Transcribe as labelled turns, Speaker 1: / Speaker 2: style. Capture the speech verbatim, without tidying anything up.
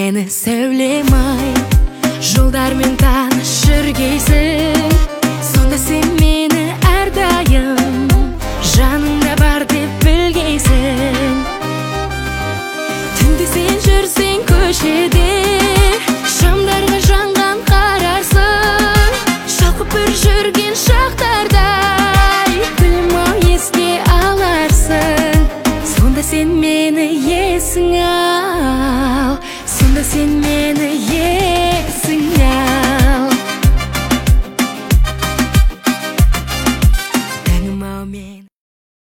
Speaker 1: мені сөйлемай, жолдармен таныш жүргейсің. Сонда сен мені әрдайым жаныңда бар деп білгейсің. Түнде сен жүрсең көшеде, шамдарға жанған қарарсың. Шалқып бір жүрген шақтардай білмау еске аларсың. Сонда сен мені есің ал, сонда сен